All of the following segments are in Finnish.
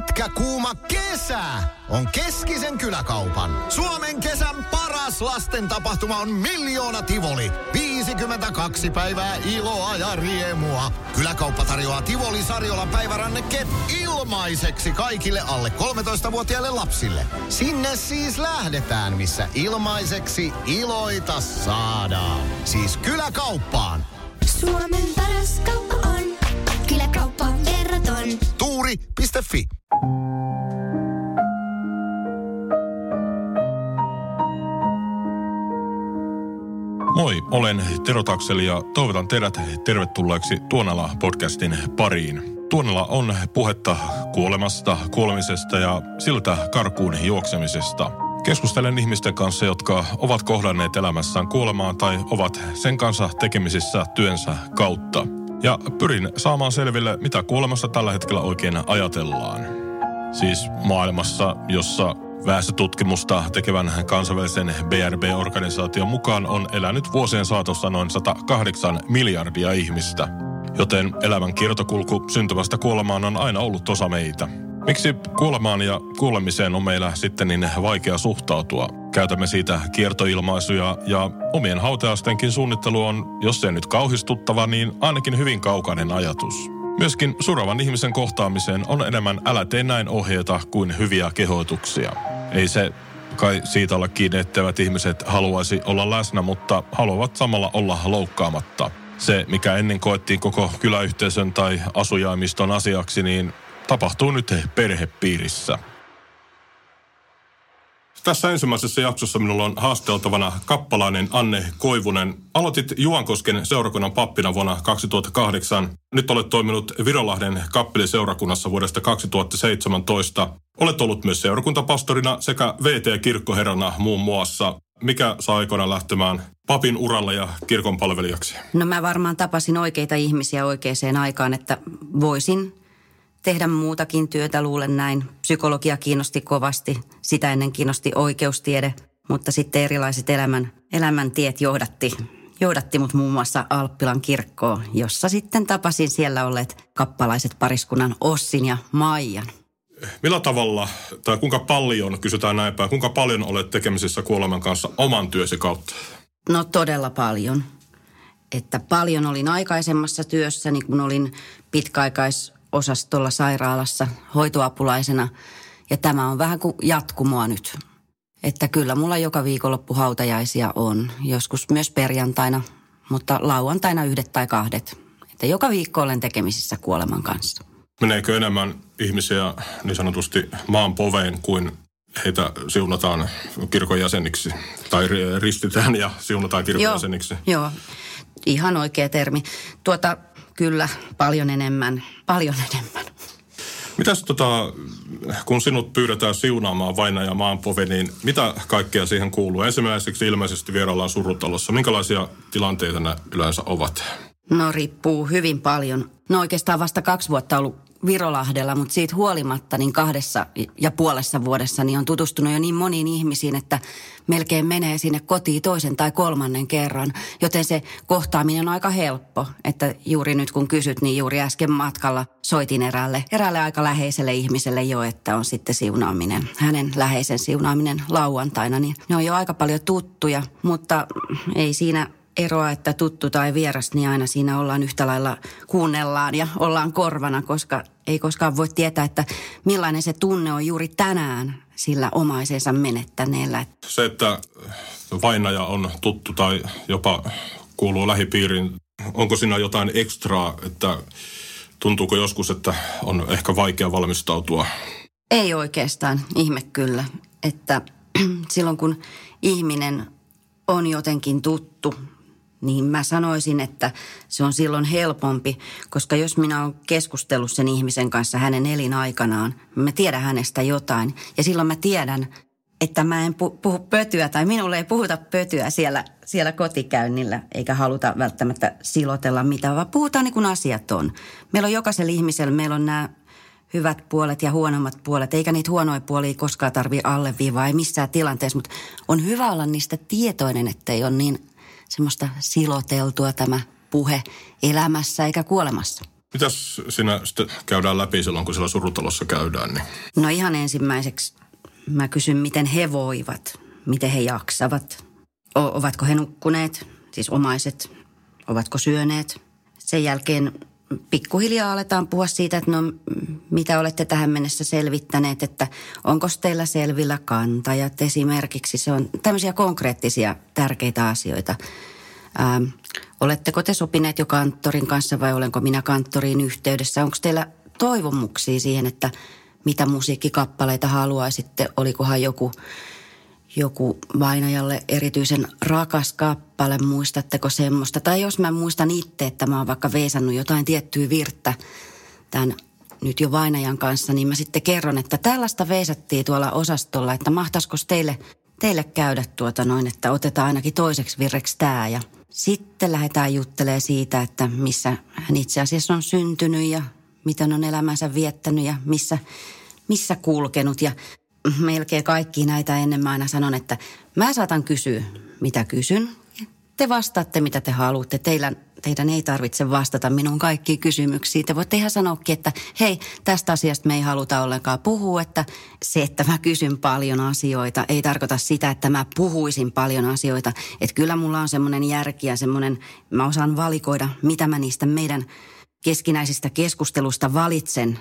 pitkä kuuma kesä on Keskisen kyläkaupan. Suomen kesän paras lasten tapahtuma on Miljoona Tivoli. 52 päivää iloa ja riemua. Kyläkauppa tarjoaa Tivoli Sarjolan päivärannekkeet ilmaiseksi kaikille alle 13-vuotiaille lapsille. Sinne siis lähdetään, missä ilmaiseksi iloita saadaan. Siis kyläkauppaan. Suomen paras kauppa on Kyläkauppaan verraton. Tuuri.fi. Moi, olen Tero Takseli ja toivotan teidät tervetulleeksi Tuonela-podcastin pariin. Tuonela on puhetta kuolemasta, kuolemisesta ja siltä karkuun juoksemisesta. Keskustelen ihmisten kanssa, jotka ovat kohdanneet elämässään kuolemaan tai ovat sen kanssa tekemisissä työnsä kautta. Ja pyrin saamaan selville, mitä kuolemassa tällä hetkellä oikein ajatellaan. Siis maailmassa, jossa väestötutkimusta tekevän kansainvälisen BRB-organisaation mukaan on elänyt vuosien saatossa noin 108 miljardia ihmistä. Joten elämän kiertokulku syntymästä kuolemaan on aina ollut osa meitä. Miksi kuolemaan ja kuolemiseen on meillä sitten niin vaikea suhtautua? Käytämme siitä kiertoilmaisuja ja omien hautajaistenkin suunnittelu on, jos ei nyt kauhistuttava, niin ainakin hyvin kaukainen ajatus. Myöskin surravan ihmisen kohtaamiseen on enemmän älä tee näin ohjeita kuin hyviä kehoituksia. Ei se kai siitä olla kiinni, etteivät ihmiset haluaisi olla läsnä, mutta haluavat samalla olla loukkaamatta. Se, mikä ennen koettiin koko kyläyhteisön tai asujaimiston asiaksi, niin tapahtuu nyt perhepiirissä. Tässä ensimmäisessä jaksossa minulla on haasteltavana kappalainen Anne Koivunen. Aloitit Juankosken seurakunnan pappina vuonna 2008. Nyt olet toiminut Virolahden kappeliseurakunnassa vuodesta 2017. Olet ollut myös seurakuntapastorina sekä VT-kirkkoherrana muun muassa. Mikä saa aikoinaan lähtemään papin uralle ja kirkon palvelijaksi? No mä varmaan tapasin oikeita ihmisiä oikeaan aikaan, että voisin tehdä muutakin työtä, luulen näin. Psykologia kiinnosti kovasti, sitä ennen kiinnosti oikeustiede, mutta sitten erilaiset elämäntiet johdatti mut muun muassa Alppilan kirkkoon, jossa sitten tapasin siellä olleet kappalaiset pariskunnan Ossin ja Maijan. Millä tavalla, tai kuinka paljon, kysytään näin päin, kuinka paljon olet tekemisissä kuoleman kanssa oman työsi kautta? No todella paljon. Että paljon olin aikaisemmassa työssäni, kun olin pitkäaikaisosastolla sairaalassa hoitoapulaisena. Ja tämä on vähän kuin jatkumoa nyt. Että kyllä mulla joka viikonloppu hautajaisia on. Joskus myös perjantaina, mutta lauantaina 1 tai 2. Että joka viikko olen tekemisissä kuoleman kanssa. Meneekö enemmän ihmisiä niin sanotusti maan poveen kuin heitä siunataan kirkon jäseniksi? Tai ristitään ja siunataan kirkon jäseniksi? Joo, ihan oikea termi. Kyllä, paljon enemmän. Mitäs kun sinut pyydetään siunaamaan vainaja maanpove, niin mitä kaikkea siihen kuuluu? Ensimmäiseksi ilmeisesti vieraillaan surutalossa. Minkälaisia tilanteita nämä yleensä ovat? No riippuu hyvin paljon. No oikeastaan vasta 2 vuotta ollut Virolahdella, mutta siitä huolimatta niin 2,5 vuodessa niin on tutustunut jo niin moniin ihmisiin, että melkein menee sinne kotiin 2. tai 3. kerran. Joten se kohtaaminen on aika helppo, että juuri nyt kun kysyt, niin juuri äsken matkalla soitin eräälle aika läheiselle ihmiselle jo, että on sitten siunaaminen, hänen läheisen siunaaminen lauantaina. Niin ne on jo aika paljon tuttuja, mutta ei siinä eroa, että tuttu tai vieras, niin aina siinä ollaan yhtä lailla, kuunnellaan ja ollaan korvana, koska ei koskaan voi tietää, että millainen se tunne on juuri tänään sillä omaisensa menettäneellä. Se, että vainaja on tuttu tai jopa kuuluu lähipiiriin, onko siinä jotain ekstraa, että tuntuuko joskus, että on ehkä vaikea valmistautua? Ei oikeastaan, ihme kyllä, että silloin kun ihminen on jotenkin tuttu, niin mä sanoisin, että se on silloin helpompi, koska jos minä olen keskustellut sen ihmisen kanssa hänen elinaikanaan, mä tiedän hänestä jotain. Ja silloin mä tiedän, että mä en puhu pötyä tai minulle ei puhuta pötyä siellä kotikäynnillä, eikä haluta välttämättä silotella mitään, vaan puhutaan niin kuin asiat on. Meillä on jokaisella ihmisellä, meillä on nämä hyvät puolet ja huonommat puolet, eikä niitä huonoja puolia koskaan tarvitse alleviivaa, ei missään tilanteessa, mutta on hyvä olla niistä tietoinen, ettei ole niin semmoista siloteltua tämä puhe elämässä eikä kuolemassa. Mitäs siinä sitten käydään läpi silloin, kun siellä surutalossa käydään? Niin? No ihan ensimmäiseksi mä kysyn, miten he voivat, miten he jaksavat. Ovatko he nukkuneet, siis omaiset, ovatko syöneet. Sen jälkeen pikkuhiljaa aletaan puhua siitä, että no mitä olette tähän mennessä selvittäneet, että onko teillä selvillä kantajat esimerkiksi. Se on tämmöisiä konkreettisia tärkeitä asioita. Oletteko te sopineet jo kanttorin kanssa vai olenko minä kanttoriin yhteydessä? Onko teillä toivomuksia siihen, että mitä musiikkikappaleita haluaisitte? Olikohan joku vainajalle erityisen rakas kappale, muistatteko semmoista? Tai jos mä muistan itse, että mä oon vaikka veisannut jotain tiettyä virttä tämän nyt jo vainajan kanssa, niin mä sitten kerron, että tällaista veisattiin tuolla osastolla, että mahtaisiko teille käydä että otetaan ainakin toiseksi virreksi tää. Ja sitten lähdetään juttelemaan siitä, että missä hän itse asiassa on syntynyt ja miten on elämänsä viettänyt ja missä kulkenut. Ja melkein kaikki näitä ennen mä aina sanon, että mä saatan kysyä, mitä kysyn. Te vastaatte, mitä te haluatte. Teidän ei tarvitse vastata minun kaikkiin kysymyksiin. Te voitte ihan sanoakin, että hei, tästä asiasta me ei haluta ollenkaan puhua. Että se, että mä kysyn paljon asioita, ei tarkoita sitä, että mä puhuisin paljon asioita. Että kyllä mulla on semmoinen järki ja semmoinen, mä osaan valikoida, mitä mä niistä meidän keskinäisistä keskustelusta valitsen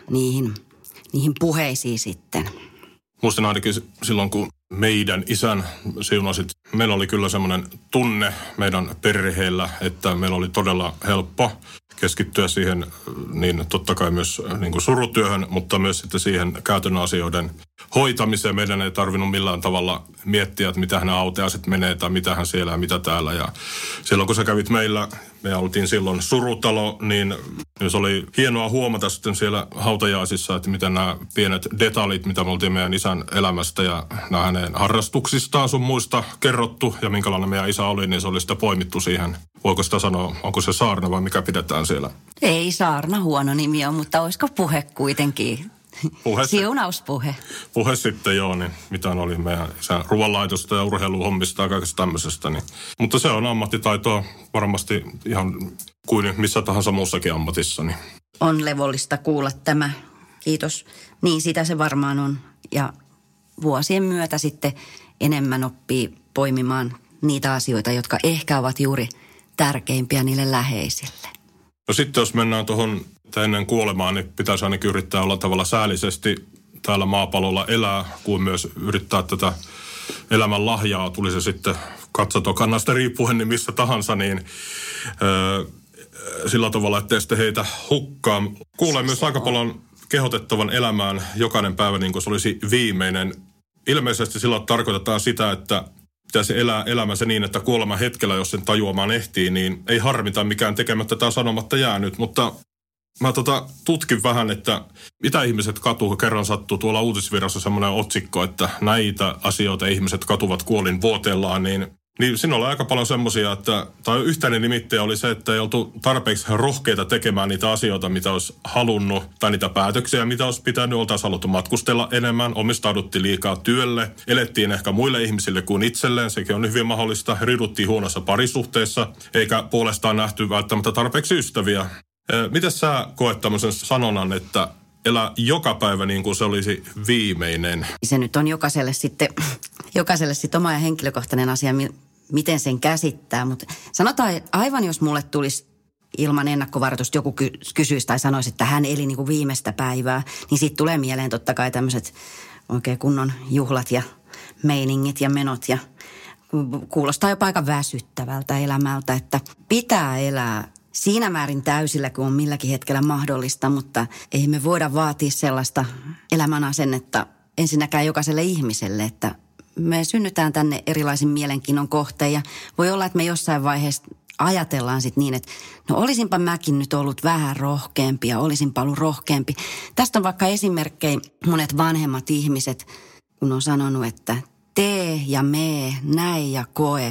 niihin puheisiin sitten. Muistan ainakin silloin, kun meidän isän siunasit, meillä oli kyllä semmoinen tunne meidän perheellä, että meillä oli todella helppo keskittyä siihen, niin totta kai myös niin kuin surutyöhön, mutta myös sitten siihen käytännön asioiden hoitamiseen. Meidän ei tarvinnut millään tavalla miettiä, että mitähän nämä autaiset menee tai mitähän siellä ja mitä täällä. Ja silloin kun sä kävit meillä, me oltiin silloin surutalo, niin se oli hienoa huomata sitten siellä hautajaisissa, että miten nämä pienet detaljit, mitä me oltiin meidän isän elämästä ja nämä hänen harrastuksistaan sun muista kerrottu ja minkälainen meidän isä oli, niin se oli sitä poimittu siihen. Voiko sitä sanoa, onko se saarna vai mikä pidetään siellä? Ei saarna huono nimi on, mutta olisiko puhe kuitenkin? Siunauspuhe. Puhe sitten joo, niin mitä oli meidän isän ruoanlaitosta ja urheiluhommista ja kaikesta tämmöisestä. Niin. Mutta se on ammattitaitoa varmasti ihan kuin missä tahansa muussakin ammatissa. Niin. On levollista kuulla tämä. Kiitos. Niin sitä se varmaan on. Ja vuosien myötä sitten enemmän oppii poimimaan niitä asioita, jotka ehkä ovat juuri tärkeimpiä niille läheisille. No sitten jos mennään tuohon ennen kuolemaa, niin pitäisi ainakin yrittää olla tavalla säällisesti täällä maapallolla elää, kuin myös yrittää tätä elämän lahjaa, tuli se sitten katsotokannasta riippuen, niin missä tahansa, niin sillä tavalla, ettei sitten heitä hukkaan. Kuulee myös aika paljon kehotettavan elämään jokainen päivä niin kuin se olisi viimeinen. Ilmeisesti silloin tarkoitetaan sitä, että pitäisi elää elämänsä niin, että kuoleman hetkellä, jos sen tajuamaan ehtii, niin ei harmita mikään tekemättä tai sanomatta jäänyt. Mutta mä tutkin vähän, että mitä ihmiset katuu. Kerran sattuu tuolla Uutisvirrassa semmoinen otsikko, että näitä asioita ihmiset katuvat kuolinvuoteellaan, niin siinä oli aika paljon semmoisia, tai yhteinen nimittäjä oli se, että ei oltu tarpeeksi rohkeita tekemään niitä asioita, mitä olisi halunnut, tai niitä päätöksiä, mitä olisi pitänyt. Oltaisiin haluttu matkustella enemmän, omistauduttiin liikaa työlle, elettiin ehkä muille ihmisille kuin itselleen, sekin on hyvin mahdollista. Riduttiin huonossa parisuhteessa, eikä puolestaan nähty välttämättä tarpeeksi ystäviä. Miten sä koet tämmöisen sanonnan, että elää joka päivä niin kuin se olisi viimeinen? Se nyt on jokaiselle sitten oma ja henkilökohtainen asia, miten sen käsittää. Mutta sanotaan, aivan jos mulle tulisi ilman ennakkovaroitusta joku kysyisi tai sanoisi, että hän eli niin kuin viimeistä päivää, niin siitä tulee mieleen totta kai tämmöiset oikein kunnon juhlat ja meiningit ja menot ja kuulostaa jopa aika väsyttävältä elämältä, että pitää elää siinä määrin täysillä, kun on milläkin hetkellä mahdollista, mutta ei me voida vaatia sellaista elämän asennetta ensinnäkään jokaiselle ihmiselle, että me synnytään tänne erilaisin mielenkiinnon kohteen ja voi olla, että me jossain vaiheessa ajatellaan sitten niin, että no olisinpa mäkin nyt ollut vähän rohkeampi ja olisinpa ollut rohkeampi. Tästä on vaikka esimerkkejä monet vanhemmat ihmiset, kun on sanonut, että tee ja mee, näe ja koe.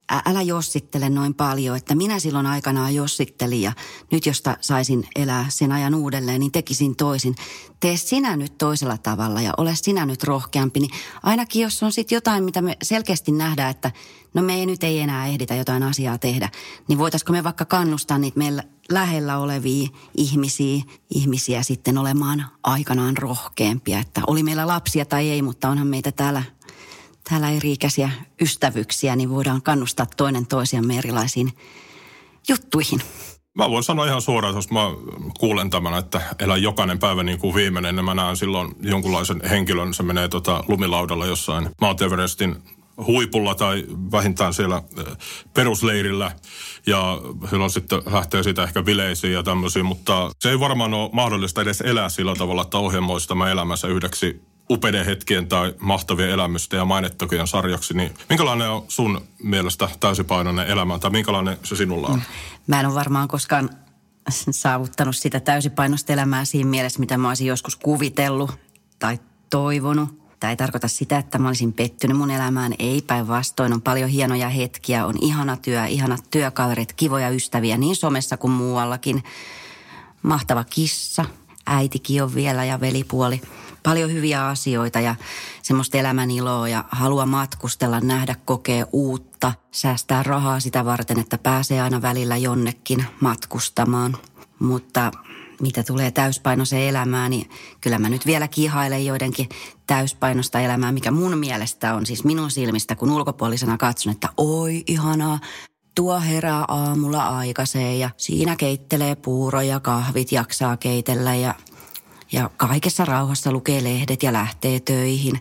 älä jossittele noin paljon, että minä silloin aikanaan jossittelin ja nyt josta saisin elää sen ajan uudelleen, niin tekisin toisin. Tee sinä nyt toisella tavalla ja ole sinä nyt rohkeampi, niin ainakin jos on sitten jotain, mitä me selkeästi nähdään, että no me ei enää ehditä jotain asiaa tehdä, niin voitaisiko me vaikka kannustaa niitä meillä lähellä olevia ihmisiä sitten olemaan aikanaan rohkeampia, että oli meillä lapsia tai ei, mutta onhan meitä täällä eri-ikäisiä ystävyyksiä, niin voidaan kannustaa toinen toisiamme erilaisiin juttuihin. Mä voin sanoa ihan suoraan, jos mä kuulen tämän, että elän jokainen päivä niin kuin viimeinen, niin mä näen silloin jonkunlaisen henkilön, se menee lumilaudalla jossain Mount Everestin huipulla tai vähintään siellä perusleirillä ja silloin sitten lähtee siitä ehkä bileisiin ja tämmöisiä, mutta se ei varmaan ole mahdollista edes elää sillä tavalla, että ohjelmoisi tämä elämänsä yhdeksi upeiden hetkien tai mahtavien elämysten ja mainettokien sarjaksi, niin minkälainen on sun mielestä täysipainoinen elämä tai minkälainen se sinulla on? Mä en ole varmaan koskaan saavuttanut sitä täysipainoista elämää siinä mielessä, mitä mä olisin joskus kuvitellut tai toivonut. Tämä ei tarkoita sitä, että mä olisin pettynyt mun elämään, ei päinvastoin. On paljon hienoja hetkiä, on ihana työ, ihanat työkaverit, kivoja ystäviä niin somessa kuin muuallakin. Mahtava kissa, äitikin on vielä ja velipuoli. Paljon hyviä asioita ja semmoista elämän iloa ja halua matkustella, nähdä, kokea uutta, säästää rahaa sitä varten, että pääsee aina välillä jonnekin matkustamaan. Mutta mitä tulee täyspainoiseen elämään, niin kyllä mä nyt vielä kihailen joidenkin täyspainosta elämää, mikä mun mielestä on siis minun silmistä, kun ulkopuolisena katson, että oi ihanaa. Tuo herää aamulla aikaiseen ja siinä keittelee puuroja, kahvit jaksaa keitellä ja kaikessa rauhassa lukee lehdet ja lähtee töihin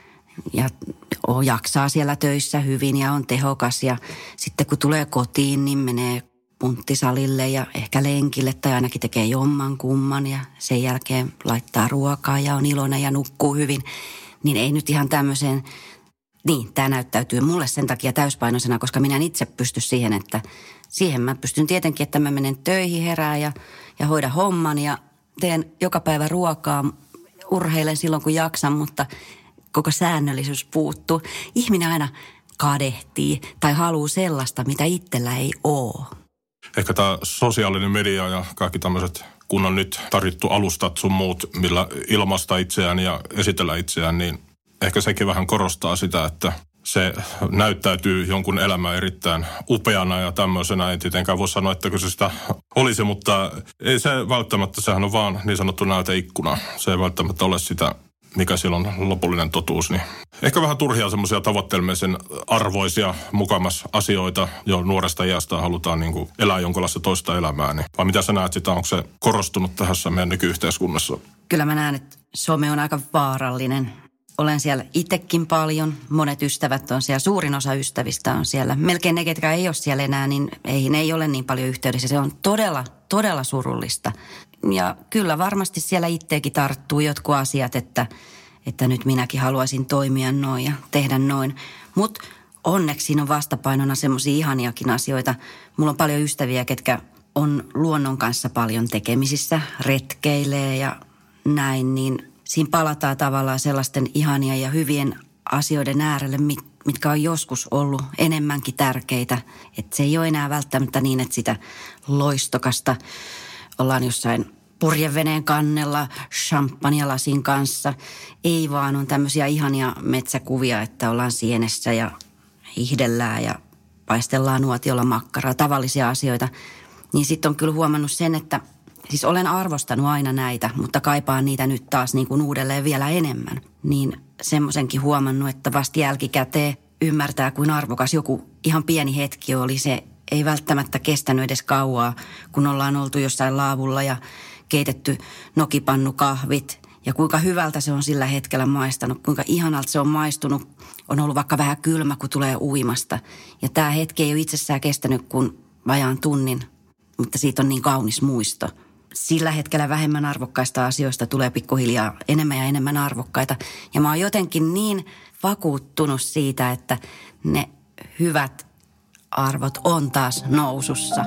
ja jaksaa siellä töissä hyvin ja on tehokas. Ja sitten kun tulee kotiin, niin menee punttisalille ja ehkä lenkille tai ainakin tekee jomman kumman ja sen jälkeen laittaa ruokaa ja on iloinen ja nukkuu hyvin. Niin ei nyt ihan tämmöiseen, niin tämä näyttäytyy mulle sen takia täyspainoisena, koska minä en itse pysty siihen, että siihen mä pystyn tietenkin, että mä menen töihin, herään ja hoidan homman ja teen joka päivä ruokaa, urheilen silloin kun jaksan, mutta koko säännöllisyys puuttuu. Ihminen aina kadehtii tai haluaa sellaista, mitä itsellä ei ole. Ehkä tämä sosiaalinen media ja kaikki tämmöiset, kun on nyt tarjottu alustat sun muut, millä ilmaista itseään ja esitellä itseään, niin ehkä sekin vähän korostaa sitä, että se näyttäytyy jonkun elämää erittäin upeana ja tämmöisenä. Ei tietenkään voi sanoa, että se sitä olisi, mutta ei se välttämättä, sehän on vaan niin sanottu näyteikkuna. Se ei välttämättä ole sitä, mikä siellä on lopullinen totuus. Niin ehkä vähän turhia semmoisia tavoittelemisen arvoisia mukamas asioita, jo nuoresta iästä halutaan niin kuin elää jonkinlaista toista elämää. Niin. Vai mitä sä näet sitä, onko se korostunut tässä meidän nykyyhteiskunnassa? Kyllä mä näen, että some on aika vaarallinen. Olen siellä itsekin paljon, monet ystävät on siellä, suurin osa ystävistä on siellä. Melkein ne, ketkä ei ole siellä enää, niin ei ole niin paljon yhteydessä. Se on todella, todella surullista. Ja kyllä varmasti siellä itseäkin tarttuu jotkut asiat, että nyt minäkin haluaisin toimia noin ja tehdä noin. Mutta onneksi siinä on vastapainona semmoisia ihaniakin asioita. Mulla on paljon ystäviä, ketkä on luonnon kanssa paljon tekemisissä, retkeilee ja näin, niin siinä palataan tavallaan sellaisten ihania ja hyvien asioiden äärelle, mitkä on joskus ollut enemmänkin tärkeitä. Että se ei ole enää välttämättä niin, että sitä loistokasta ollaan jossain purjeveneen kannella champagnelasin kanssa. Ei vaan on tämmöisiä ihania metsäkuvia, että ollaan sienessä ja hiihdellään ja paistellaan nuotiolla makkaraa, tavallisia asioita. Niin sitten on kyllä huomannut sen, että siis olen arvostanut aina näitä, mutta kaipaan niitä nyt taas niin kuin uudelleen vielä enemmän. Niin semmoisenkin huomannut, että vasta jälkikäteen ymmärtää, kuin arvokas joku ihan pieni hetki oli. Se ei välttämättä kestänyt edes kauaa, kun ollaan oltu jossain laavulla ja keitetty nokipannukahvit. Ja kuinka hyvältä se on sillä hetkellä maistanut, kuinka ihanalta se on maistunut. On ollut vaikka vähän kylmä, kun tulee uimasta. Ja tämä hetki ei ole itsessään kestänyt kuin vajaan tunnin, mutta siitä on niin kaunis muisto. Sillä hetkellä vähemmän arvokkaista asioista tulee pikkuhiljaa enemmän ja enemmän arvokkaita. Ja mä oon jotenkin niin vakuuttunut siitä, että ne hyvät arvot on taas nousussa.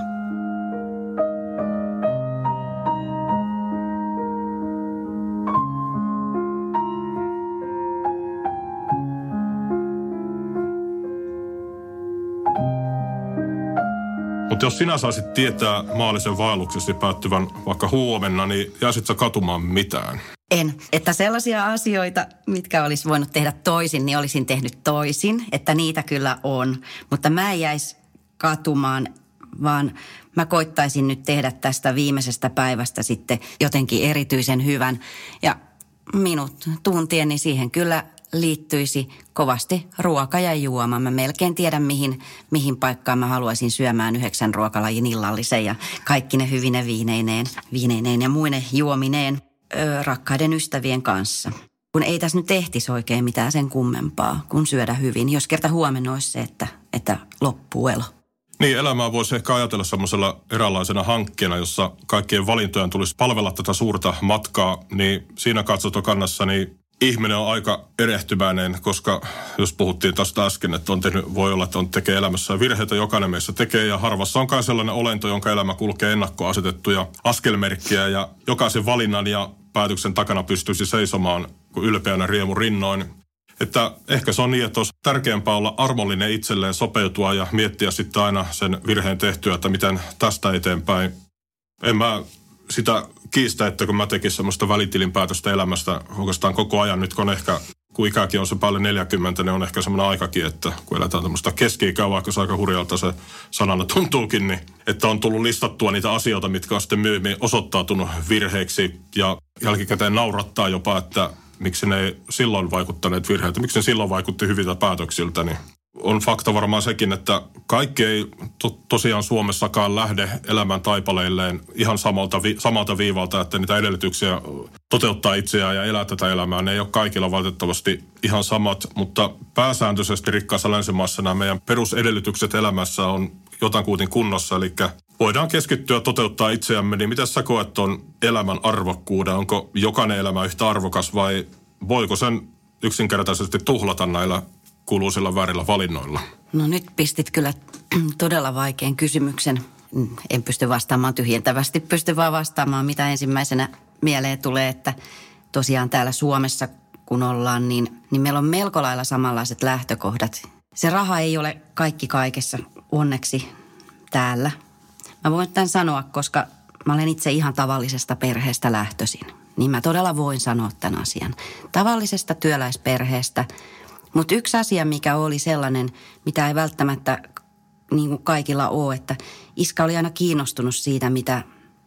Mutta jos sinä saisit tietää maallisen vaelluksesi päättyvän vaikka huomenna, niin jäisit sä katumaan mitään? En. Että sellaisia asioita, mitkä olisi voinut tehdä toisin, niin olisin tehnyt toisin. Että niitä kyllä on. Mutta mä en jäisi katumaan, vaan mä koittaisin nyt tehdä tästä viimeisestä päivästä sitten jotenkin erityisen hyvän. Ja minut tuntien, niin siihen kyllä liittyisi kovasti ruoka ja juoma. Mä melkein tiedän, mihin paikkaan mä haluaisin syömään 9 ruokalajin illallisen ja kaikki ne hyvine viineineen ja muine juomineen rakkaiden ystävien kanssa. Kun ei tässä nyt ehtisi oikein mitään sen kummempaa, kun syödä hyvin, jos kerta huomenna olisi se, että loppuu elo. Niin, elämää voisi ehkä ajatella semmoisella eräänlaisena hankkeena, jossa kaikkien valintojen tulisi palvella tätä suurta matkaa, niin siinä katsotokannassa niin ihminen on aika erehtymäinen, koska jos puhuttiin tästä äsken, että voi olla, että tekee elämässä virheitä, jokainen meissä tekee, ja harvassa on kai sellainen olento, jonka elämä kulkee ennakkoasetettuja askelmerkkiä, ja jokaisen valinnan ja päätöksen takana pystyisi seisomaan kuin ylpeänä riemu rinnoin. Että ehkä se on niin, että olisi tärkeämpää olla armollinen itselleen, sopeutua ja miettiä sitten aina sen virheen tehtyä, että miten tästä eteenpäin. En mä sitä kiistä, että kun mä tekisin semmoista välitilinpäätöstä elämästä oikeastaan koko ajan, nyt kun ehkä, kun ikäkin on se paljon 40, niin on ehkä semmoinen aikakin, että kun eletään tämmöistä keski-ikää, vaikka se aika hurjalta se sanana tuntuukin, niin että on tullut listattua niitä asioita, mitkä on sitten myöhemmin osoittautunut virheiksi ja jälkikäteen naurattaa jopa, että miksi ne ei silloin vaikuttaneet virheiltä, miksi ne silloin vaikutti hyviltä päätöksiltä, niin on fakta varmaan sekin, että kaikki ei tosiaan Suomessakaan lähde elämän taipaleilleen ihan samalta viivalta, että niitä edellytyksiä toteuttaa itseään ja elää tätä elämää. Ne ei ole kaikilla valitettavasti ihan samat, mutta pääsääntöisesti rikkaassa länsimaassa nämä meidän perusedellytykset elämässä on jotakutin kunnossa, eli voidaan keskittyä toteuttaa itseämme, niin miten sä koet on elämän arvokkuuden? Onko jokainen elämä yhtä arvokas vai voiko sen yksinkertaisesti tuhlata näillä kuuluisilla väärillä valinnoilla? No nyt pistit kyllä todella vaikean kysymyksen. En pysty vastaamaan tyhjentävästi, pysty vaan vastaamaan, mitä ensimmäisenä mieleen tulee, että tosiaan täällä Suomessa kun ollaan, niin meillä on melko lailla samanlaiset lähtökohdat. Se raha ei ole kaikki kaikessa onneksi täällä. Mä voin tämän sanoa, koska mä olen itse ihan tavallisesta perheestä lähtöisin. Niin mä todella voin sanoa tämän asian. Tavallisesta työläisperheestä. Mutta yksi asia, mikä oli sellainen, mitä ei välttämättä niin kuin kaikilla ole, että iskä oli aina kiinnostunut siitä, mitä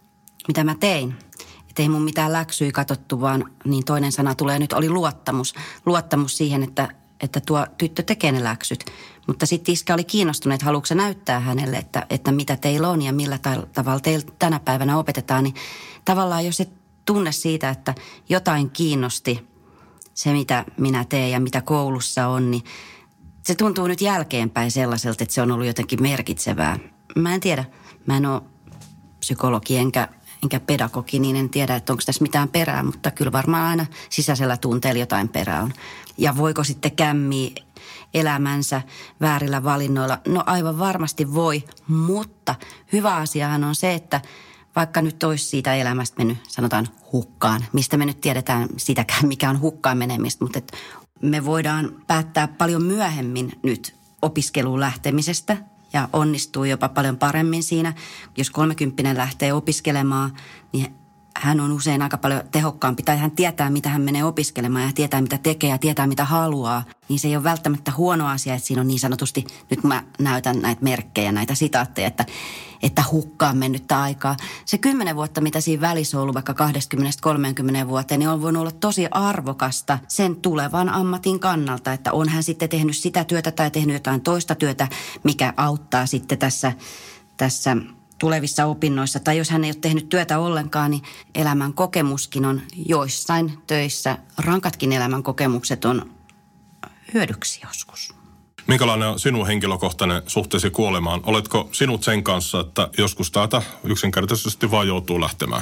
mä tein. Että ei mun mitään läksyjä katsottu, vaan niin toinen sana tulee nyt, oli luottamus. Luottamus siihen, että tuo tyttö tekee ne läksyt. Mutta sitten iskä oli kiinnostunut, että haluatko näyttää hänelle, että mitä teillä on ja millä tavalla teillä tänä päivänä opetetaan. Niin tavallaan jos se tunne siitä, että jotain kiinnosti se, mitä minä teen ja mitä koulussa on, niin se tuntuu nyt jälkeenpäin sellaiselta, että se on ollut jotenkin merkitsevää. Mä en tiedä. Mä en ole psykologi enkä pedagogi, niin en tiedä, että onko tässä mitään perää, mutta kyllä varmaan aina sisäisellä tunteella jotain perää on. Ja voiko sitten kämmiä elämänsä väärillä valinnoilla? No aivan varmasti voi, mutta hyvä asiahan on se, että vaikka nyt olisi siitä elämästä mennyt, sanotaan hukkaan, mistä me nyt tiedetään sitäkään, mikä on hukkaan menemistä, mutta me voidaan päättää paljon myöhemmin nyt opiskeluun lähtemisestä ja onnistuu jopa paljon paremmin siinä. Jos 30 lähtee opiskelemaan, niin hän on usein aika paljon tehokkaampi tai hän tietää, mitä hän menee opiskelemaan ja tietää, mitä tekee ja tietää, mitä haluaa. Niin se ei ole välttämättä huono asia, että siinä on niin sanotusti, nyt mä näytän näitä merkkejä, näitä sitaatteja, että hukkaan mennyttä aikaa. Se 10 vuotta, mitä siinä välissä on ollut vaikka 20-30 vuoteen, niin on voinut olla tosi arvokasta sen tulevan ammatin kannalta, että on hän sitten tehnyt sitä työtä tai tehnyt jotain toista työtä, mikä auttaa sitten tässä tulevissa opinnoissa. Tai jos hän ei ole tehnyt työtä ollenkaan, niin elämän kokemuskin on joissain töissä. Rankatkin elämän kokemukset on hyödyksi joskus. Minkälainen on sinun henkilökohtainen suhteesi kuolemaan? Oletko sinut sen kanssa, että joskus täältä yksinkertaisesti vaan joutuu lähtemään?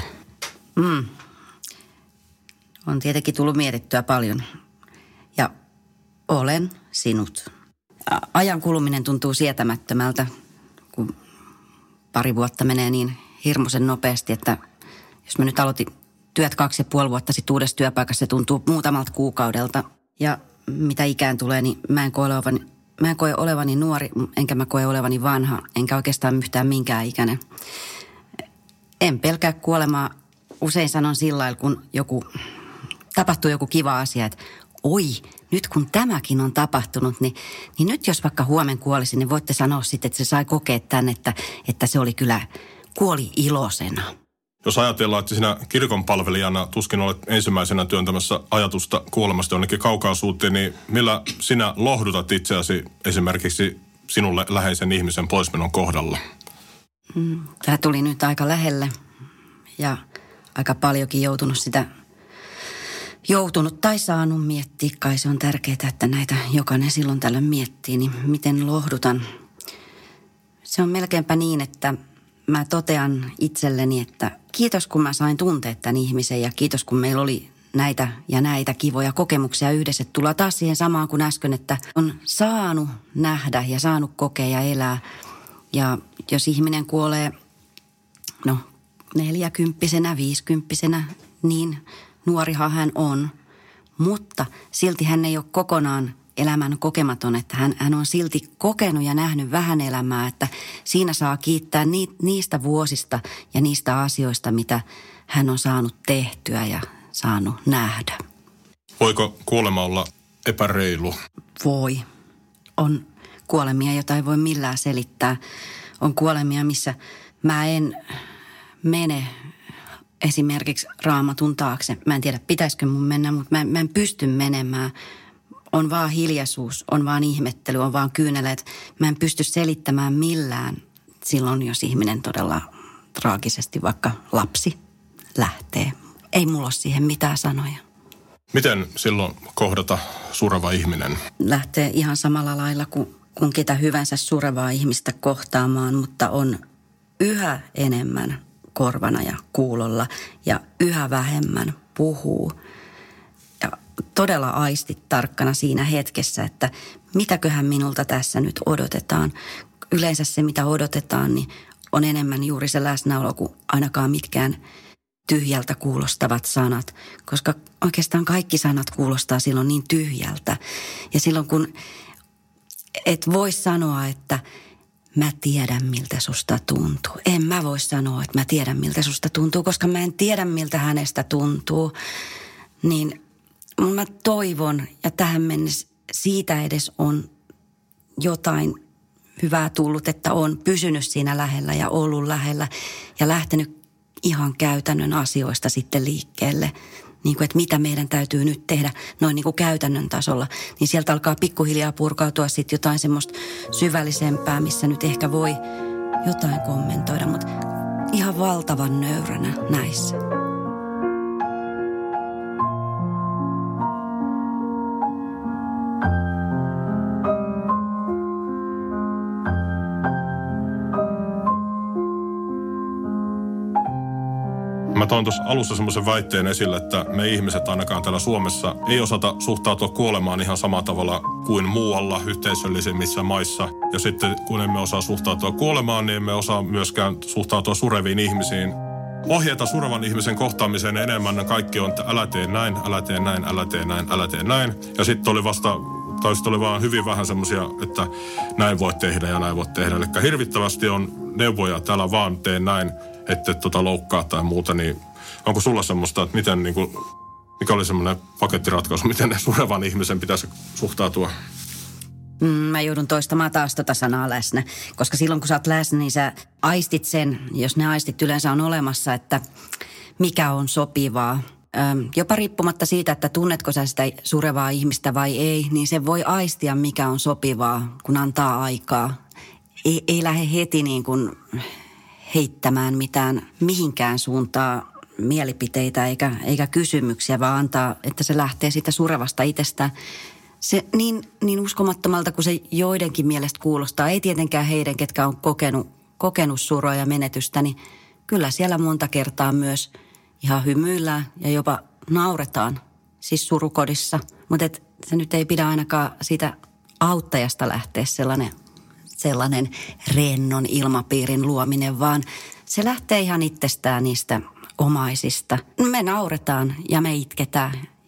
On tietenkin tullut mietittyä paljon. Ja olen sinut. Ajan kuluminen tuntuu sietämättömältä, kun pari vuotta menee niin hirmuisen nopeasti, että jos mä nyt aloitin työt 2,5 vuotta sitten uudessa työpaikassa, se tuntuu muutamalta kuukaudelta. Ja mitä ikään tulee, niin mä en koe olevan mä en koe olevani nuori, enkä mä koe olevani vanha, enkä oikeastaan yhtään minkään ikäinen. En pelkää kuolemaa. Usein sanon sillä lailla, kun tapahtuu joku kiva asia, että oi, nyt kun tämäkin on tapahtunut, niin nyt jos vaikka huomen kuolisin, niin voitte sanoa sitten, että se sai kokea tämän, että se oli kyllä, kuoli iloisena. Jos ajatellaan, että sinä kirkonpalvelijana tuskin olet ensimmäisenä työntämässä ajatusta kuolemasta jonnekin kaukaisuuteen, niin millä sinä lohdutat itseäsi esimerkiksi sinulle läheisen ihmisen poismenon kohdalla? Tämä tuli nyt aika lähelle ja aika paljonkin joutunut tai saanut miettiä. Kai se on tärkeää, että näitä jokainen silloin tällöin miettii, niin miten lohdutan. Se on melkeinpä niin, että mä totean itselleni, että kiitos kun mä sain tuntea tämän ihmisen ja kiitos kun meillä oli näitä ja näitä kivoja kokemuksia yhdessä. Tullaan taas siihen samaan kuin äsken, että on saanut nähdä ja saanut kokea ja elää. Ja jos ihminen kuolee, 40-vuotiaana, 50-vuotiaana, niin nuorihan hän on. Mutta silti hän ei ole kokonaan elämän kokematon, että hän on silti kokenut ja nähnyt vähän elämää, että siinä saa kiittää niistä vuosista ja niistä asioista, mitä hän on saanut tehtyä ja saanut nähdä. Voiko kuolema olla epäreilu? Voi. On kuolemia, jota ei voi millään selittää. On kuolemia, missä mä en mene esimerkiksi Raamatun taakse. Mä en tiedä, pitäisikö mun mennä, mutta mä en pysty menemään. On vaan hiljaisuus, on vaan ihmettely, on vaan kyyneleet. Mä en pysty selittämään millään silloin, jos ihminen todella traagisesti, vaikka lapsi, lähtee. Ei mulla ole siihen mitään sanoja. Miten silloin kohdata sureva ihminen? Lähtee ihan samalla lailla kuin ketä hyvänsä surevaa ihmistä kohtaamaan, mutta on yhä enemmän korvana ja kuulolla ja yhä vähemmän puhuu. Ja todella aistit tarkkana siinä hetkessä, että mitäköhän minulta tässä nyt odotetaan. Yleensä se, mitä odotetaan, niin on enemmän juuri se läsnäolo kuin ainakaan mitkään tyhjältä kuulostavat sanat. Koska oikeastaan kaikki sanat kuulostaa silloin niin tyhjältä. Ja silloin kun et voi sanoa, että mä tiedän miltä susta tuntuu. En mä voi sanoa, että mä tiedän miltä susta tuntuu, koska mä en tiedä miltä hänestä tuntuu. Niin mä toivon, ja tähän mennessä siitä edes on jotain hyvää tullut, että on pysynyt siinä lähellä ja ollut lähellä ja lähtenyt ihan käytännön asioista sitten liikkeelle. Niin kuin, että mitä meidän täytyy nyt tehdä noin niin kuin käytännön tasolla. Niin sieltä alkaa pikkuhiljaa purkautua sitten jotain semmoista syvällisempää, missä nyt ehkä voi jotain kommentoida, mutta ihan valtavan nöyränä näissä. Mä toin tuossa alussa semmoisen väitteen esille, että me ihmiset ainakaan täällä Suomessa ei osata suhtautua kuolemaan ihan samalla tavalla kuin muualla yhteisöllisemmissä maissa. Ja sitten kun emme osaa suhtautua kuolemaan, niin emme osaa myöskään suhtautua sureviin ihmisiin. Ohjeita surevan ihmisen kohtaamiseen enemmän kaikki on, että älä tee näin, älä tee näin, älä tee näin, älä tee näin. Ja sitten oli vaan hyvin vähän semmoisia, että näin voit tehdä ja näin voit tehdä. Eli hirvittävästi on neuvoja, että älä vaan tee näin, ettei loukkaa tai muuta, niin onko sulla semmoista, että miten mikä oli semmoinen pakettiratkaisu, miten surevan ihmisen pitäisi suhtautua? Mä joudun toistamaan taas tota sanaa läsnä, koska silloin kun sä oot läsnä, niin sä aistit sen, jos ne aistit yleensä on olemassa, että mikä on sopivaa. Jopa riippumatta siitä, että tunnetko sä sitä surevaa ihmistä vai ei, niin se voi aistia, mikä on sopivaa, kun antaa aikaa. Ei lähde heti niin kuin heittämään mitään mihinkään suuntaan mielipiteitä eikä kysymyksiä, vaan antaa, että se lähtee siitä surevasta itsestään. Se niin uskomattomalta kuin se joidenkin mielestä kuulostaa, ei tietenkään heidän, ketkä on kokenut surua ja menetystä, niin kyllä siellä monta kertaa myös ihan hymyillään ja jopa nauretaan, siis surukodissa. Mutta se nyt ei pidä ainakaan siitä auttajasta lähteä sellainen rennon ilmapiirin luominen, vaan se lähtee ihan itsestään niistä omaisista. Me nauretaan ja me itketään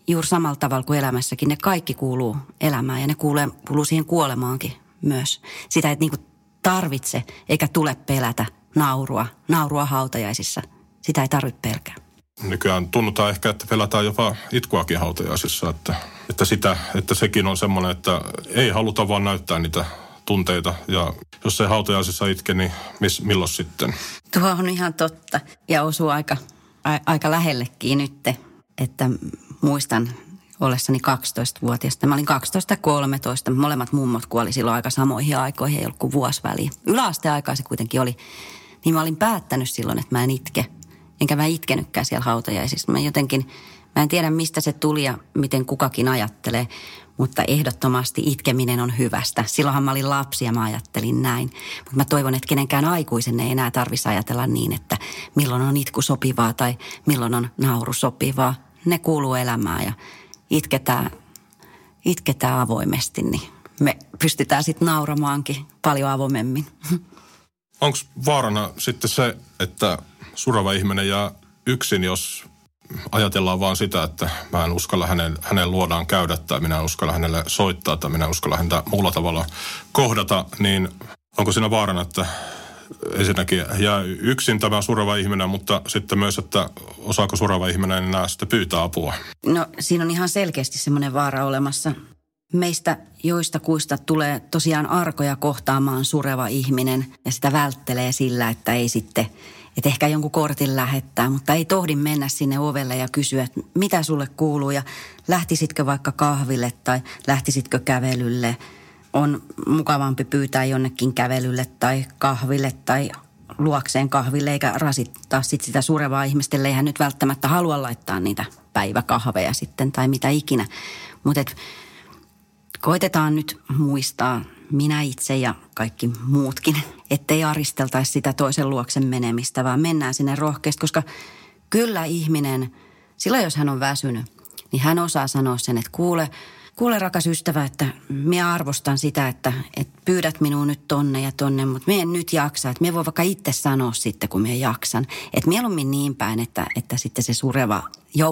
juuri samalla tavalla kuin elämässäkin. Ne kaikki kuuluu elämään ja ne kuuluu siihen kuolemaankin myös. Sitä ei niinku tarvitse eikä tule pelätä naurua hautajaisissa. Sitä ei tarvitse pelkää. Nykyään tunnutaan ehkä, että pelätään jopa itkuakin hautajaisissa, että sekin on semmoinen, että ei haluta vaan näyttää niitä tunteita. Ja jos ei hautajaisissa itke, niin milloin sitten? Tuo on ihan totta ja osuu aika lähellekin nyt, että muistan ollessani 12-vuotiaasta. Mä olin 12 ja 13. Molemmat mummot kuoli silloin aika samoihin aikoihin, ei ollut kuin vuosi väliin. Yläasteaikaa se kuitenkin oli. Niin mä olin päättänyt silloin, että mä en itke. Enkä mä itkenytkään siellä hautajaisissa. Mä en tiedä mistä se tuli ja miten kukakin ajattelee, mutta ehdottomasti itkeminen on hyvästä. Silloinhan mä olin lapsi ja mä ajattelin näin. Mutta mä toivon, että kenenkään aikuisen ei enää tarvitsisi ajatella niin, että milloin on itku sopivaa tai milloin on nauru sopivaa. Ne kuuluu elämään ja itketään avoimesti, niin me pystytään sitten nauramaankin paljon avoimemmin. Onko vaarana sitten se, että sureva ihminen jää yksin, jos ajatellaan vaan sitä, että mä en uskalla hänen luodaan käydä tai minä en uskalla hänelle soittaa tai minä en uskalla häntä muulla tavalla kohdata, niin onko siinä vaarana, että ensinnäkin jää yksin tämä sureva ihminen, mutta sitten myös, että osaako sureva ihminen enää sitten pyytää apua? No siinä on ihan selkeästi semmoinen vaara olemassa. Meistä joista kuista tulee tosiaan arkoja kohtaamaan sureva ihminen ja sitä välttelee sillä, että ei sitten, että ehkä jonkun kortin lähettää, mutta ei tohdi mennä sinne ovelle ja kysyä, että mitä sulle kuuluu ja lähtisitkö vaikka kahville tai lähtisitkö kävelylle. On mukavampi pyytää jonnekin kävelylle tai kahville tai luokseen kahville eikä rasittaa sit sitä surevaa ihmistä, ellei hän nyt välttämättä halua laittaa niitä päiväkahveja sitten tai mitä ikinä. Mutta koitetaan nyt muistaa, minä itse ja kaikki muutkin, ettei aristeltaisi sitä toisen luoksen menemistä, vaan mennään sinne rohkeasti, koska kyllä ihminen, silloin jos hän on väsynyt, niin hän osaa sanoa sen, että kuule rakas ystävä, että minä arvostan sitä, että pyydät minua nyt tonne ja tonne, mutta minä en nyt jaksa, että minä voi vaikka itse sanoa sitten, kun minä jaksan. Että mieluummin niin päin, että sitten se sureva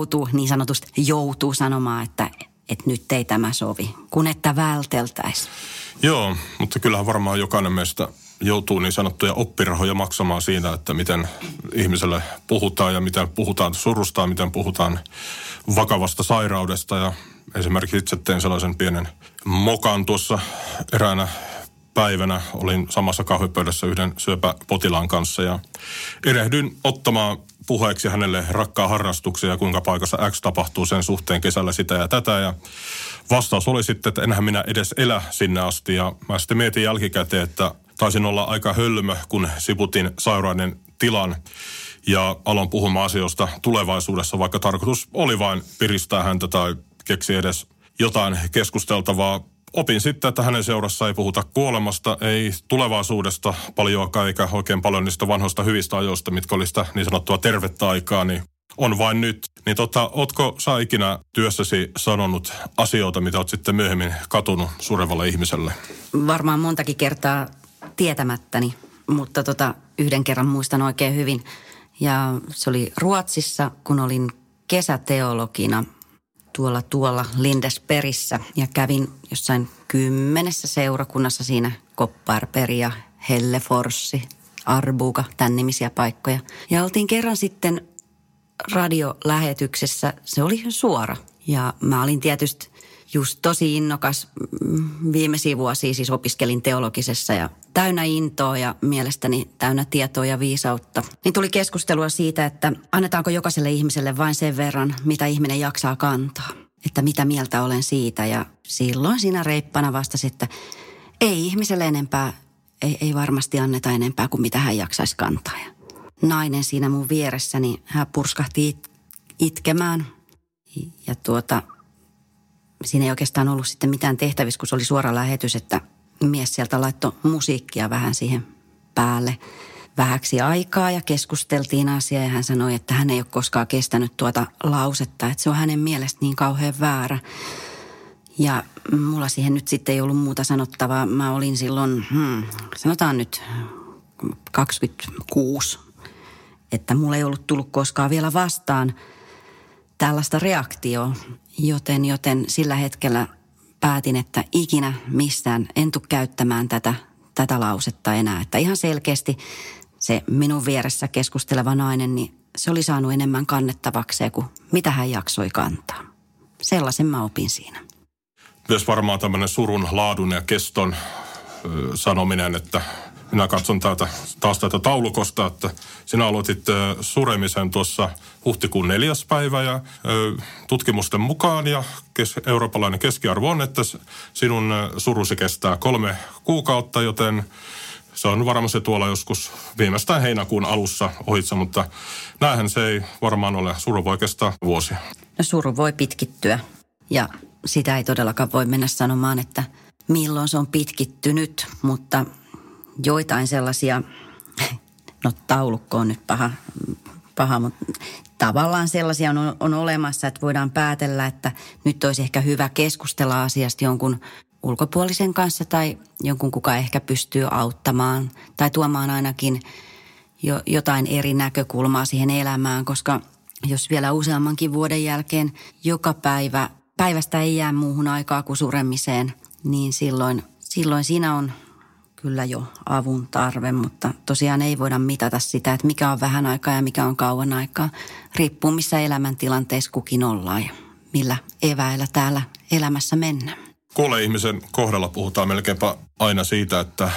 joutuu sanomaan, että nyt ei tämä sovi, kun että välteltäisiin. Joo, mutta kyllähän varmaan jokainen meistä joutuu niin sanottuja oppirahoja maksamaan siinä, että miten ihmiselle puhutaan ja miten puhutaan surusta ja miten puhutaan vakavasta sairaudesta. Ja esimerkiksi itse tein sellaisen pienen mokan tuossa eräänä päivänä. Olin samassa kahvipöydässä yhden syöpäpotilaan kanssa ja erehdyin ottamaan puheeksi hänelle rakkaa harrastuksia ja kuinka paikassa X tapahtuu sen suhteen kesällä sitä ja tätä. Ja vastaus oli sitten, että enhän minä edes elä sinne asti. Ja mä sitten mietin jälkikäteen, että taisin olla aika hölmö, kun siputin sairauden tilan ja aloin puhumaan asioista tulevaisuudessa, vaikka tarkoitus oli vain piristää häntä tai keksi edes jotain keskusteltavaa. Opin sitten, että hänen seurassa ei puhuta kuolemasta, ei tulevaisuudesta paljoakaan eikä oikein paljon niistä vanhoista hyvistä ajoista, mitkä oli sitä niin sanottua tervettä aikaa, niin on vain nyt. Niin ootko sä ikinä työssäsi sanonut asioita, mitä oot sitten myöhemmin katunut surevalle ihmiselle? Varmaan montakin kertaa tietämättäni, mutta yhden kerran muistan oikein hyvin. Ja se oli Ruotsissa, kun olin kesäteologina tuolla Lindesbergissä ja kävin jossain 10 seurakunnassa siinä Kopparberg ja Helleforssi, Arboga, tämän nimisiä paikkoja. Ja oltiin kerran sitten radiolähetyksessä, se oli suora ja mä olin tietysti just tosi innokas. Viimeisiä vuosia siis opiskelin teologisessa ja täynnä intoa ja mielestäni täynnä tietoa ja viisautta. Niin tuli keskustelua siitä, että annetaanko jokaiselle ihmiselle vain sen verran, mitä ihminen jaksaa kantaa. Että mitä mieltä olen siitä. Ja silloin siinä reippana vastasi, että ei ihmiselle enempää, ei varmasti anneta enempää kuin mitä hän jaksaisi kantaa. Ja nainen siinä mun vieressäni, hän purskahti itkemään ja siinä ei oikeastaan ollut sitten mitään tehtävissä, kun se oli suora lähetys, että mies sieltä laittoi musiikkia vähän siihen päälle vähäksi aikaa ja keskusteltiin asiaa ja hän sanoi, että hän ei ole koskaan kestänyt tuota lausetta, että se on hänen mielestä niin kauhean väärä. Ja mulla siihen nyt sitten ei ollut muuta sanottavaa. Mä olin silloin, sanotaan nyt 26, että mulla ei ollut tullut koskaan vielä vastaan tällaista reaktioa. Joten sillä hetkellä päätin, että ikinä missään en tule käyttämään tätä lausetta enää. Että ihan selkeästi se minun vieressä keskusteleva nainen, niin se oli saanut enemmän kannettavakseen kuin mitä hän jaksoi kantaa. Sellaisen mä opin siinä. Myös varmaan tämmöinen surun, laadun ja keston sanominen, että minä katson taas tätä taulukosta, että sinä aloitit suremisen tuossa huhtikuun 4. päivä ja tutkimusten mukaan ja eurooppalainen keskiarvo on, että sinun surusi kestää 3 kuukautta, joten se on varmasti tuolla joskus viimeistään heinäkuun alussa ohitse, mutta näähän se ei varmaan ole. Suru voi kestää vuosia. No suru voi pitkittyä ja sitä ei todellakaan voi mennä sanomaan, että milloin se on pitkittynyt, mutta joitain sellaisia, no taulukko on nyt paha, mutta tavallaan sellaisia on olemassa, että voidaan päätellä, että nyt olisi ehkä hyvä keskustella asiasta jonkun ulkopuolisen kanssa tai jonkun, kuka ehkä pystyy auttamaan tai tuomaan ainakin jotain eri näkökulmaa siihen elämään, koska jos vielä useammankin vuoden jälkeen joka päivästä ei jää muuhun aikaa kuin suremiseen, niin silloin siinä on kyllä jo avun tarve, mutta tosiaan ei voida mitata sitä, että mikä on vähän aikaa ja mikä on kauan aikaa. Riippuu missä elämäntilanteessa kukin ollaan ja millä eväillä täällä elämässä mennään. Kuolleen ihmisen kohdalla puhutaan melkeinpä aina siitä, että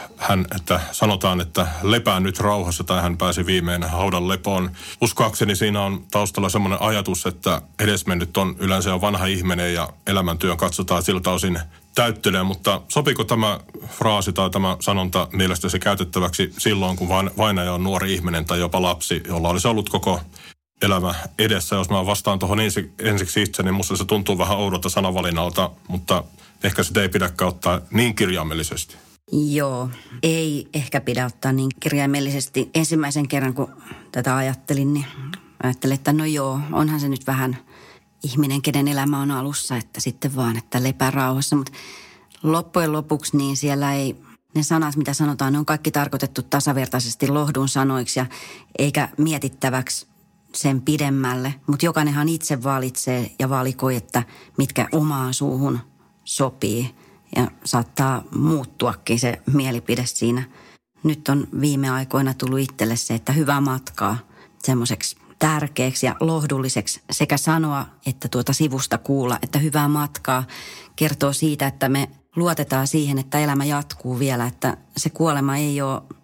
sanotaan, että lepää nyt rauhassa tai hän pääsi viimein haudan lepoon. Uskoakseni siinä on taustalla semmoinen ajatus, että edesmennyt on yleensä jo vanha ihminen ja elämäntyön katsotaan siltä osin täyttelee, mutta sopiiko tämä fraasi tai tämä sanonta mielestäsi käytettäväksi silloin, kun vainaja on nuori ihminen tai jopa lapsi, jolla olisi ollut koko elämä edessä? Jos mä vastaan tuohon ensiksi itse, niin musta se tuntuu vähän oudolta sanavalinnalta, mutta ehkä sitä ei pidäkään ottaa niin kirjaimellisesti. Joo, ei ehkä pidä ottaa niin kirjaimellisesti. Ensimmäisen kerran, kun tätä ajattelin, niin ajattelin, että no joo, onhan se nyt vähän ihminen, kenen elämä on alussa, että sitten vaan, että lepää rauhassa. Mutta loppujen lopuksi niin siellä ei, ne sanat, mitä sanotaan, ne on kaikki tarkoitettu tasavertaisesti lohdun sanoiksi ja eikä mietittäväksi sen pidemmälle. Mutta jokainenhan itse valitsee ja valikoi, että mitkä omaan suuhun sopii. Ja saattaa muuttuakin se mielipide siinä. Nyt on viime aikoina tullut itselle se, että hyvää matkaa semmoiseksi tärkeäksi ja lohdulliseksi sekä sanoa, että sivusta kuulla, että hyvää matkaa kertoo siitä, että me luotetaan siihen, että elämä jatkuu vielä, että se kuolema ei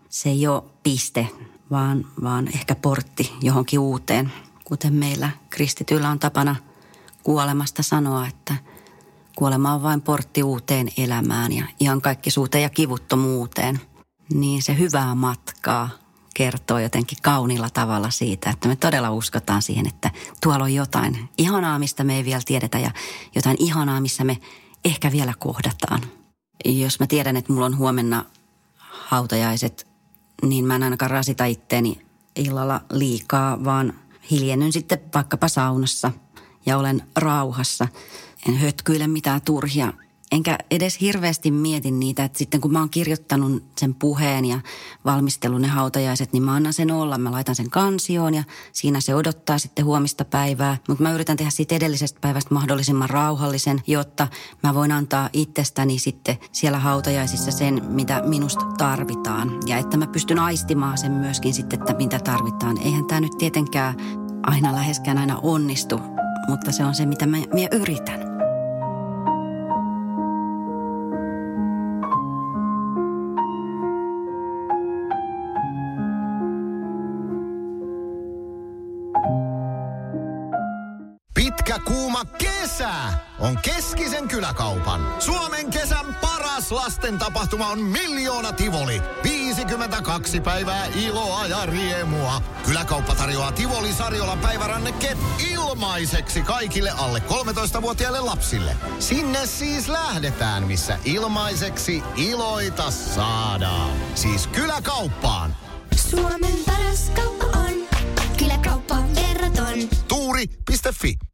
ole piste, vaan ehkä portti johonkin uuteen. Kuten meillä kristityillä on tapana kuolemasta sanoa, että kuolema on vain portti uuteen elämään ja ihan kaikkisuuteen ja kivuttomuuteen. Niin se hyvää matkaa kertoo jotenkin kauniilla tavalla siitä, että me todella uskotaan siihen, että tuolla on jotain ihanaa, mistä me ei vielä tiedetä ja jotain ihanaa, missä me ehkä vielä kohdataan. Jos mä tiedän, että mulla on huomenna hautajaiset, niin mä en ainakaan rasita itteeni illalla liikaa, vaan hiljennyn sitten vaikkapa saunassa ja olen rauhassa. En hötkyile mitään turhia, enkä edes hirveästi mietin niitä, että sitten kun mä oon kirjoittanut sen puheen ja valmistellut ne hautajaiset, niin mä annan sen olla. Mä laitan sen kansioon ja siinä se odottaa sitten huomista päivää. Mutta mä yritän tehdä siitä edellisestä päivästä mahdollisimman rauhallisen, jotta mä voin antaa itsestäni sitten siellä hautajaisissa sen, mitä minusta tarvitaan. Ja että mä pystyn aistimaan sen myöskin sitten, että mitä tarvitaan. Eihän tää nyt tietenkään läheskään aina onnistu, mutta se on se, mitä mä yritän. Pitkä kuuma kesä on Keskisen kyläkaupan. Suomen kesän paras lasten tapahtuma on Miljoona Tivoli. 52 päivää iloa ja riemua. Kyläkauppa tarjoaa Tivoli-Sarjolan päivärannekkeet ilmaiseksi kaikille alle 13-vuotiaille lapsille. Sinne siis lähdetään, missä ilmaiseksi iloita saadaan. Siis kyläkauppaan. Suomen paras kauppa on Kyläkauppa Verraton. Tuuri.fi